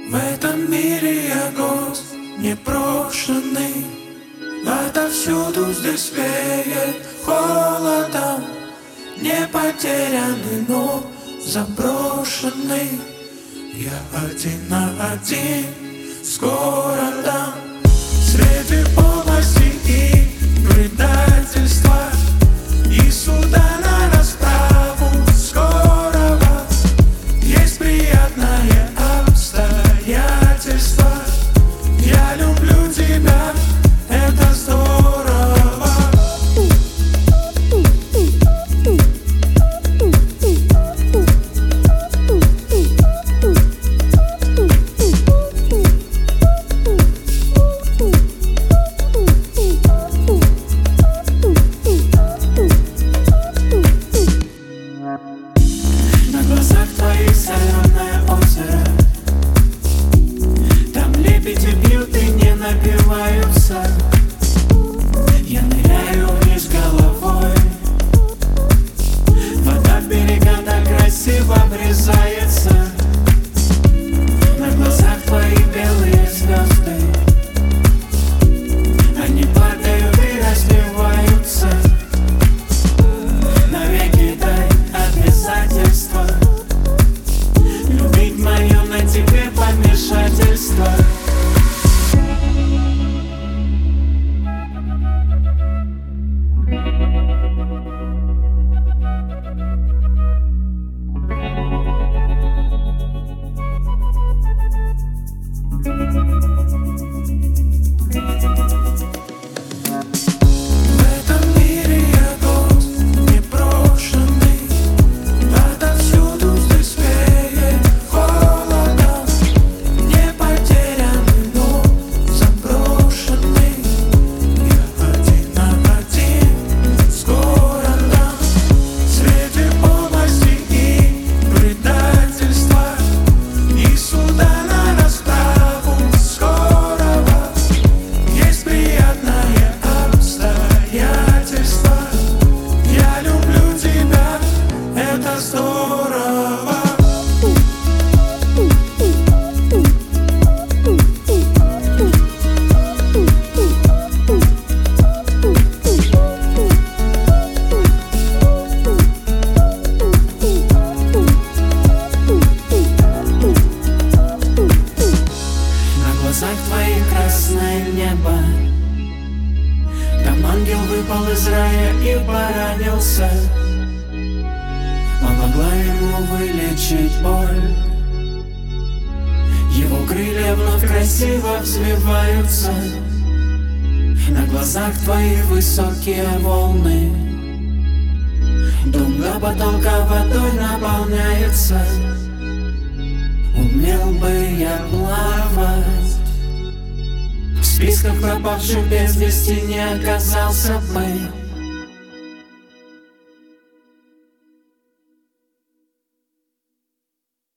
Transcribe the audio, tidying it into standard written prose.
В этом мире я гость непрошенный, отовсюду здесь веет холодом. Не потерянный, но заброшенный. Я один на один с городом. Среди полости и предательства и суда на расправу скорого. Есть приятное обстоятельство. Я люблю тебя, это здорово. На глазах твоих соленое озеро. Там лебеди бьют и не напиваются. Я ныряю вниз головой. Вода в берега так красиво врезается. На глазах твои белые звезды. Они падают и разбиваются. Навеки дай обязательство. Любить мое на тебе помешательство. Красное небо. Там ангел выпал из рая и поранился. Помогла ему вылечить боль. Его крылья вновь красиво взвиваются. На глазах твоих высокие волны. Дом до потолка водой наполняется. Умел бы я плавать. В списках пропавших без вести не оказался бы.